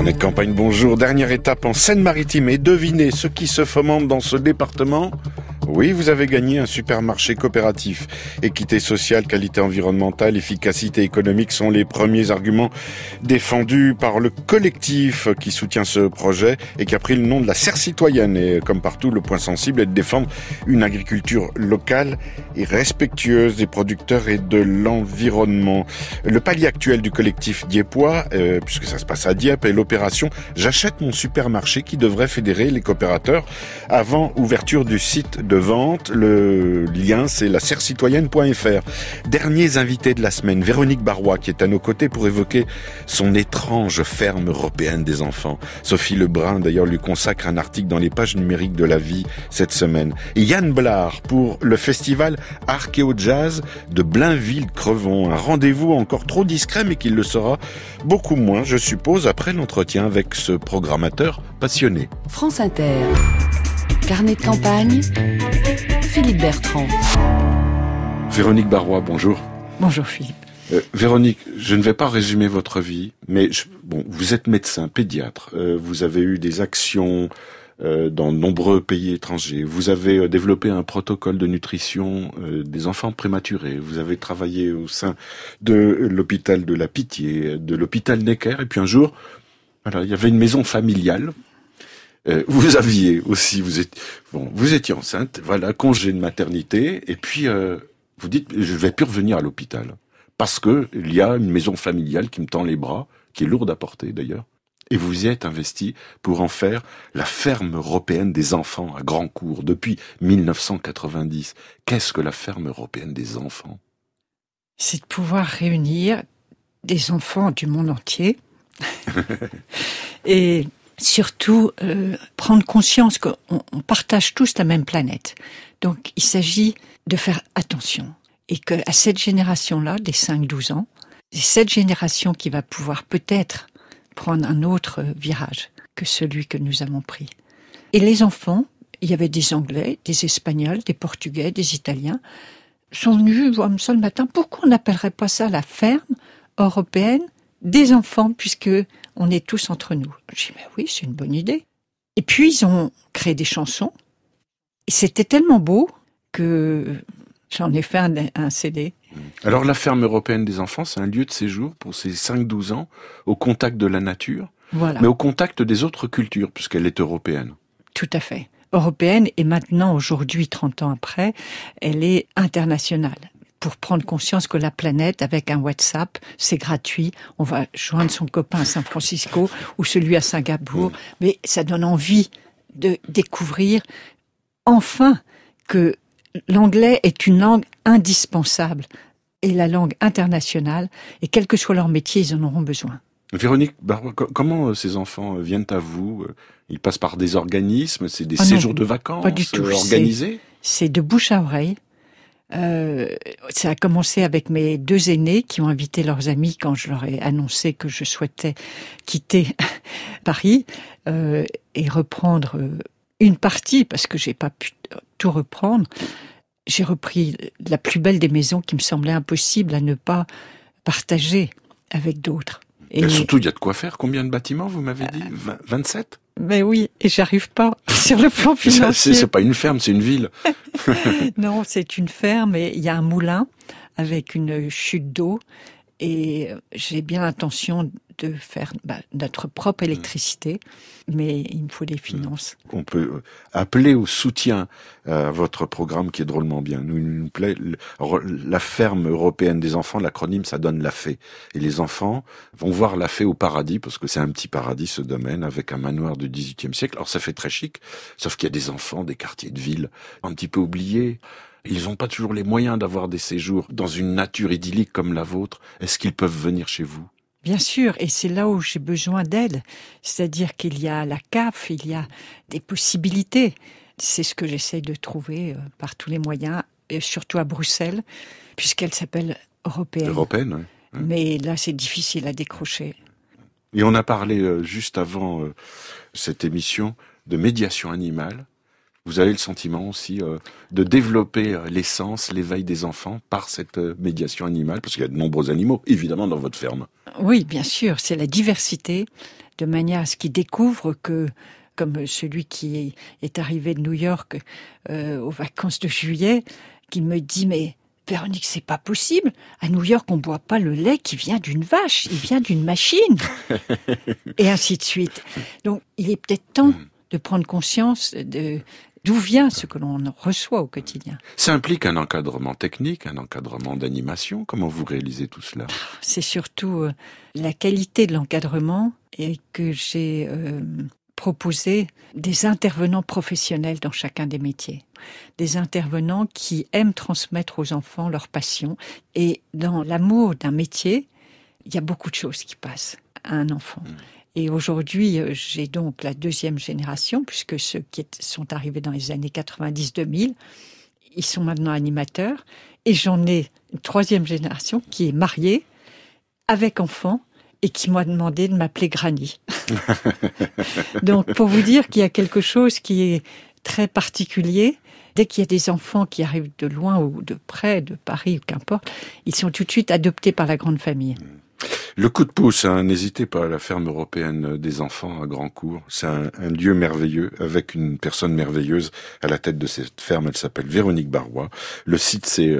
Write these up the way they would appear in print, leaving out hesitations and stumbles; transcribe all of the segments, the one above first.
Carnet de campagne, bonjour. Dernière étape en Seine-Maritime et devinez ce qui se fomente dans ce département. Oui, vous avez gagné un supermarché coopératif. Équité sociale, qualité environnementale, efficacité économique sont les premiers arguments défendus par le collectif qui soutient ce projet et qui a pris le nom de la serre citoyenne. Et comme partout, le point sensible est de défendre une agriculture locale et respectueuse des producteurs et de l'environnement. Le palier actuel du collectif diepois, puisque ça se passe à Dieppe, est l'opération « J'achète mon supermarché » qui devrait fédérer les coopérateurs avant ouverture du site de vente. Le lien, c'est la serrecitoyenne.fr. Derniers invités de la semaine, Véronique Barois, qui est à nos côtés pour évoquer son étrange ferme européenne des enfants. Sophie Lebrun, d'ailleurs, lui consacre un article dans les pages numériques de La Vie cette semaine. Et Yann Blard pour le festival Archéo-Jazz de Blainville-Crevon. Un rendez-vous encore trop discret, mais qui le sera beaucoup moins, je suppose, après l'entretien avec ce programmateur passionné. France Inter. Carnet de campagne, Philippe Bertrand. Véronique Barois, bonjour. Bonjour Philippe. Véronique, je ne vais pas résumer votre vie, mais vous êtes médecin, pédiatre. Vous avez eu des actions dans de nombreux pays étrangers. Vous avez développé un protocole de nutrition des enfants prématurés. Vous avez travaillé au sein de l'hôpital de la Pitié, de l'hôpital Necker. Et puis un jour, il y avait une maison familiale. Vous aviez aussi, vous étiez enceinte, congé de maternité, et puis vous dites, je vais plus revenir à l'hôpital parce que il y a une maison familiale qui me tend les bras, qui est lourde à porter d'ailleurs, et vous y êtes investi pour en faire la ferme européenne des enfants à Grandcourt depuis 1990. Qu'est-ce que la ferme européenne des enfants ? C'est de pouvoir réunir des enfants du monde entier et surtout, prendre conscience qu'on partage tous la même planète. Donc, il s'agit de faire attention. Et qu'à cette génération-là, des 5-12 ans, c'est cette génération qui va pouvoir peut-être prendre un autre virage que celui que nous avons pris. Et les enfants, il y avait des Anglais, des Espagnols, des Portugais, des Italiens, sont venus voir ça le matin. Pourquoi on n'appellerait pas ça la ferme européenne des enfants, puisque on est tous entre nous. J'ai dit, mais oui, c'est une bonne idée. Et puis, ils ont créé des chansons. Et c'était tellement beau que j'en ai fait un CD. Alors, la ferme européenne des enfants, c'est un lieu de séjour pour ces 5-12 ans, au contact de la nature, voilà. Mais au contact des autres cultures, puisqu'elle est européenne. Tout à fait. Européenne, et maintenant, aujourd'hui, 30 ans après, elle est internationale. Pour prendre conscience que la planète, avec un WhatsApp, c'est gratuit. On va joindre son copain à San Francisco ou celui à Singapour. Mais ça donne envie de découvrir enfin que l'anglais est une langue indispensable et la langue internationale. Et quel que soit leur métier, ils en auront besoin. Véronique, comment ces enfants viennent à vous ? Ils passent par des organismes, c'est des séjours de vacances pas du tout. Organisés ? C'est de bouche à oreille. Ça a commencé avec mes 2 aînés qui ont invité leurs amis quand je leur ai annoncé que je souhaitais quitter Paris et reprendre une partie, parce que j'ai pas pu tout reprendre. J'ai repris la plus belle des maisons qui me semblait impossible à ne pas partager avec d'autres. Et surtout, il y a de quoi faire. Combien de bâtiments, vous m'avez dit ? 27 ? Mais oui, et j'arrive pas sur le plan financier. C'est pas une ferme, c'est une ville. Non, c'est une ferme et il y a un moulin avec une chute d'eau et j'ai bien l'intention de faire notre propre électricité, mais il me faut des finances. On peut appeler au soutien à votre programme qui est drôlement bien. Nous nous plaît la ferme européenne des enfants, l'acronyme ça donne la fée. Et les enfants vont voir la fée au paradis, parce que c'est un petit paradis ce domaine, avec un manoir du XVIIIe siècle. Alors ça fait très chic, sauf qu'il y a des enfants des quartiers de ville un petit peu oubliés. Ils n'ont pas toujours les moyens d'avoir des séjours dans une nature idyllique comme la vôtre. Est-ce qu'ils peuvent venir chez vous ? Bien sûr, et c'est là où j'ai besoin d'aide. C'est-à-dire qu'il y a la CAF, il y a des possibilités. C'est ce que j'essaye de trouver par tous les moyens, et surtout à Bruxelles, puisqu'elle s'appelle européenne. Européenne, oui. Mais là, c'est difficile à décrocher. Et on a parlé juste avant cette émission de médiation animale. Vous avez le sentiment aussi de développer l'essence, l'éveil des enfants par cette médiation animale, parce qu'il y a de nombreux animaux, évidemment, dans votre ferme. Oui, bien sûr, c'est la diversité, de manière à ce qu'ils découvrent que, comme celui qui est arrivé de New York aux vacances de juillet, qui me dit « Mais Véronique, c'est pas possible. À New York, on boit pas le lait qui vient d'une vache, il vient d'une machine. » Et ainsi de suite. Donc, il est peut-être temps de prendre conscience d'où vient ce que l'on reçoit au quotidien. Ça implique un encadrement technique, un encadrement d'animation. Comment vous réalisez tout cela ? C'est surtout la qualité de l'encadrement et que j'ai proposé des intervenants professionnels dans chacun des métiers. Des intervenants qui aiment transmettre aux enfants leur passion. Et dans l'amour d'un métier, il y a beaucoup de choses qui passent à un enfant. Et aujourd'hui, j'ai donc la deuxième génération, puisque ceux qui sont arrivés dans les années 90-2000, ils sont maintenant animateurs. Et j'en ai une troisième génération qui est mariée, avec enfants, et qui m'a demandé de m'appeler Granny. Donc, pour vous dire qu'il y a quelque chose qui est très particulier, dès qu'il y a des enfants qui arrivent de loin ou de près, de Paris ou qu'importe, ils sont tout de suite adoptés par la grande famille. Le coup de pouce, n'hésitez pas, à la ferme européenne des enfants à Grandcourt. C'est un lieu merveilleux, avec une personne merveilleuse à la tête de cette ferme. Elle s'appelle Véronique Barrois. Le site, c'est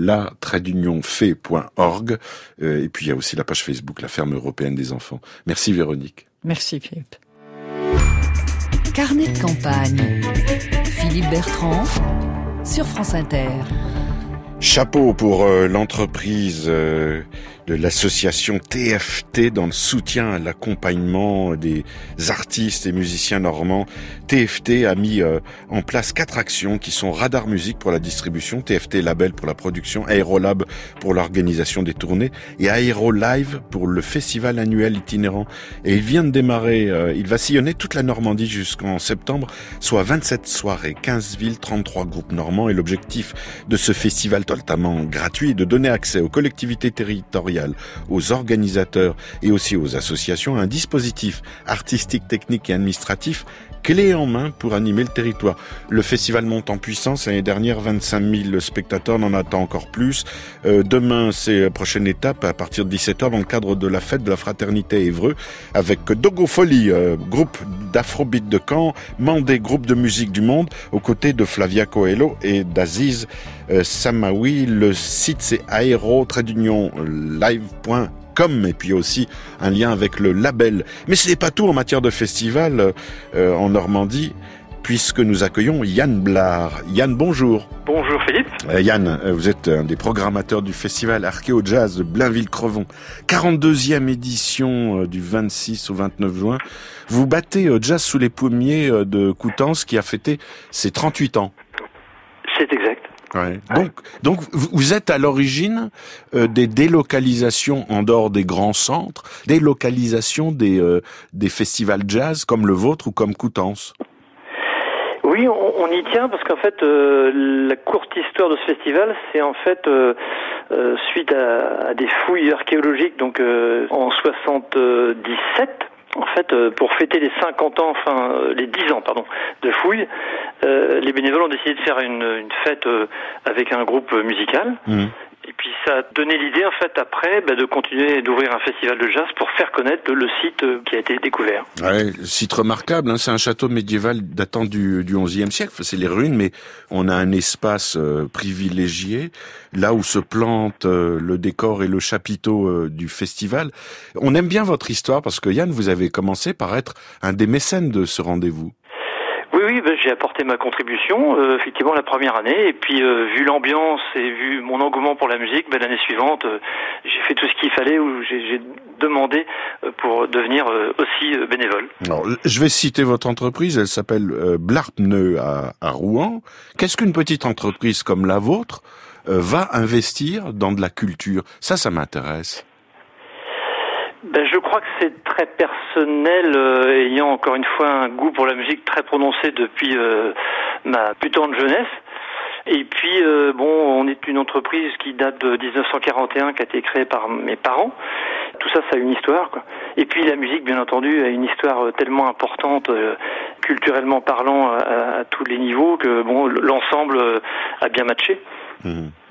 la-fait.org. Et puis, il y a aussi la page Facebook, la ferme européenne des enfants. Merci Véronique. Merci Philippe. Carnet de campagne. Philippe Bertrand, sur France Inter. Chapeau pour l'entreprise de l'association TFT dans le soutien à l'accompagnement des artistes et musiciens normands. TFT a mis en place 4 actions qui sont Radar Musique pour la distribution, TFT Label pour la production, Aérolab pour l'organisation des tournées et Aéro Live pour le festival annuel itinérant. Et il vient de démarrer, il va sillonner toute la Normandie jusqu'en septembre, soit 27 soirées, 15 villes, 33 groupes normands. Et l'objectif de ce festival totalement gratuit est de donner accès aux collectivités territoriales, aux organisateurs et aussi aux associations un dispositif artistique, technique et administratif clé en main pour animer le territoire. Le festival monte en puissance. L'année dernière, 25 000 spectateurs, on en attend encore plus. Demain, c'est la prochaine étape à partir de 17h dans le cadre de la fête de la fraternité à Évreux avec Dogo Folie, groupe d'afrobeat de Caen, Mandé, groupe de musique du monde, aux côtés de Flavia Coelho et d'Aziz Samawi. Le site, c'est aéro-live.com. Et puis aussi un lien avec le label. Mais ce n'est pas tout en matière de festival en Normandie, puisque nous accueillons Yann Blard. Yann, bonjour. Bonjour Philippe. Yann, vous êtes un des programmateurs du festival Archéo Jazz de Blainville-Crevon. 42e édition du 26 au 29 juin. Vous battez Jazz sous les pommiers de Coutances qui a fêté ses 38 ans. C'est exact. Ouais. Donc vous êtes à l'origine des délocalisations en dehors des grands centres, délocalisation des festivals jazz comme le vôtre ou comme Coutances. Oui, on y tient parce qu'en fait, la courte histoire de ce festival, c'est en fait suite à des fouilles archéologiques, donc en 77. En fait, pour fêter les 50 ans, les 10 ans, de fouilles, les bénévoles ont décidé de faire une fête avec un groupe musical. Et puis ça a donné l'idée, en fait, après, de continuer d'ouvrir un festival de jazz pour faire connaître le site qui a été découvert. Ouais, site remarquable, c'est un château médiéval datant du XIe siècle. C'est les ruines, mais on a un espace privilégié, là où se plante le décor et le chapiteau du festival. On aime bien votre histoire parce que Yann, vous avez commencé par être un des mécènes de ce rendez-vous. Oui, j'ai apporté ma contribution, effectivement, la première année. Et puis, vu l'ambiance et vu mon engouement pour la musique, l'année suivante, j'ai fait tout ce qu'il fallait, où j'ai demandé pour devenir aussi bénévole. Alors, je vais citer votre entreprise, elle s'appelle Blard Pneus à Rouen. Qu'est-ce qu'une petite entreprise comme la vôtre va investir dans de la culture ? Ça m'intéresse. Je crois que c'est très personnel, ayant encore une fois un goût pour la musique très prononcé depuis ma plus tendre jeunesse. Et puis, on est une entreprise qui date de 1941, qui a été créée par mes parents. Tout ça, ça a une histoire, quoi. Et puis la musique, bien entendu, a une histoire tellement importante, culturellement parlant, à tous les niveaux, que l'ensemble a bien matché.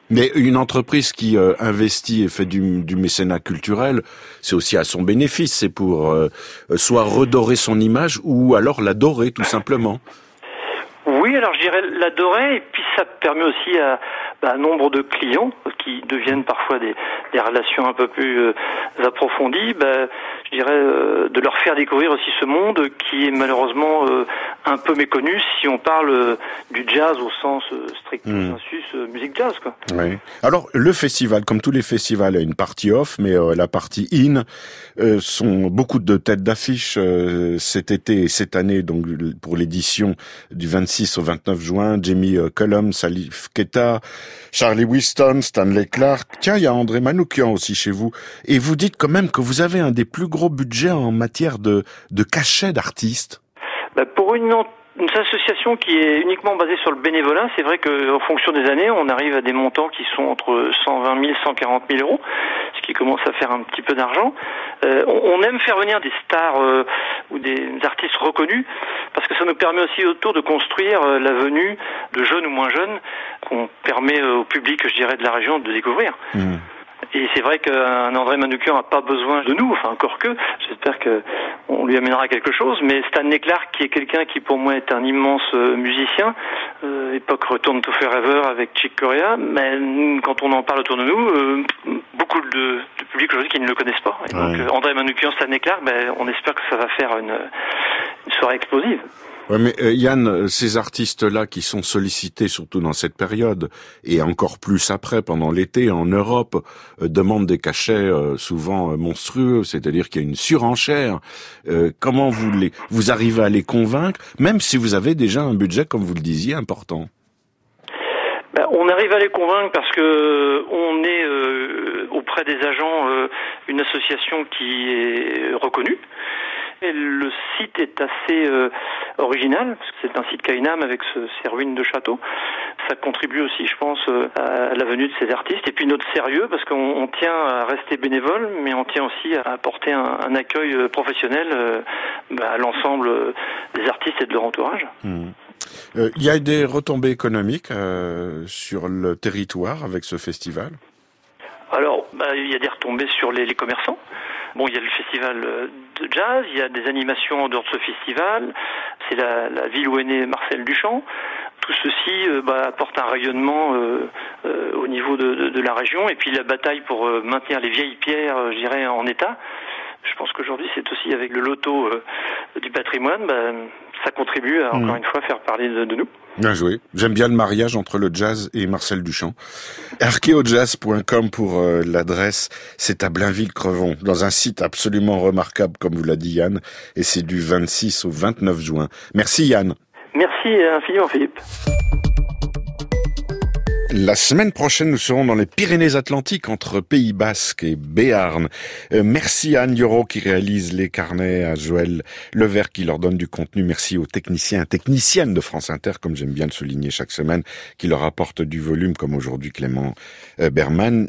Mais une entreprise qui investit et fait du mécénat culturel, c'est aussi à son bénéfice. C'est pour soit redorer son image ou alors l'adorer tout simplement. Oui, alors je dirais l'adorer, et puis ça permet aussi à un nombre de clients qui deviennent parfois des relations un peu plus approfondies, je dirais de leur faire découvrir aussi ce monde qui est malheureusement un peu méconnu si on parle du jazz au sens stricto sensus, musique jazz, quoi. Oui. Alors le festival, comme tous les festivals, a une partie off, mais la partie in sont beaucoup de têtes d'affiche cet été et cette année, donc pour l'édition du 26 au 29 juin, Jamie Cullum, Salif Keita, Charlie Winston, Stanley Clarke. Tiens, il y a André Manoukian aussi chez vous. Et vous dites quand même que vous avez un des plus gros budgets en matière de cachet d'artistes. Pour une association qui est uniquement basée sur le bénévolat, c'est vrai qu'en fonction des années, on arrive à des montants qui sont entre 120 000 et 140 000 euros, ce qui commence à faire un petit peu d'argent. On aime faire venir des stars ou des artistes reconnus, parce que ça nous permet aussi autour de construire la venue de jeunes ou moins jeunes, qu'on permet au public, je dirais, de la région de découvrir. Et c'est vrai qu'un André Manoukian n'a pas besoin de nous, enfin encore que, j'espère qu'on lui amènera quelque chose, mais Stanley Clarke, qui est quelqu'un qui pour moi est un immense musicien, époque Return to Forever avec Chick Corea, mais quand on en parle autour de nous, beaucoup de public aujourd'hui qui ne le connaissent pas. Et donc André Manoukian, Stanley Clarke, on espère que ça va faire une soirée explosive. Ouais, mais Yann, ces artistes-là qui sont sollicités surtout dans cette période et encore plus après, pendant l'été en Europe, demandent des cachets souvent monstrueux, c'est-à-dire qu'il y a une surenchère. Comment vous arrivez à les convaincre, même si vous avez déjà un budget, comme vous le disiez, important? On arrive à les convaincre parce que on est auprès des agents une association qui est reconnue. Et le site est assez original, parce que c'est un site Kainam avec ses ruines de château. Ça contribue aussi, je pense, à la venue de ces artistes. Et puis notre sérieux, parce qu'on tient à rester bénévole, mais on tient aussi à apporter un accueil professionnel à l'ensemble des artistes et de leur entourage. Il y a des retombées économiques sur le territoire avec ce festival? Alors, il y a des retombées sur les commerçants. Bon, il y a le festival de jazz, il y a des animations en dehors de ce festival, c'est la ville où est né Marcel Duchamp. Tout ceci apporte un rayonnement au niveau de la région, et puis la bataille pour maintenir les vieilles pierres, je dirais, en état. Je pense qu'aujourd'hui, c'est aussi avec le loto du patrimoine, ça contribue à, encore une fois, faire parler de nous. Bien joué. J'aime bien le mariage entre le jazz et Marcel Duchamp. Archeojazz.com pour l'adresse. C'est à Blainville-Crevon, dans un site absolument remarquable, comme vous l'a dit Yann, et c'est du 26 au 29 juin. Merci Yann. Merci infiniment Philippe. La semaine prochaine, nous serons dans les Pyrénées-Atlantiques, entre Pays Basque et Béarn. Merci à Anne Lioro qui réalise les carnets, à Joël Levert qui leur donne du contenu. Merci aux techniciens et techniciennes de France Inter, comme j'aime bien le souligner chaque semaine, qui leur apportent du volume, comme aujourd'hui Clément Berman.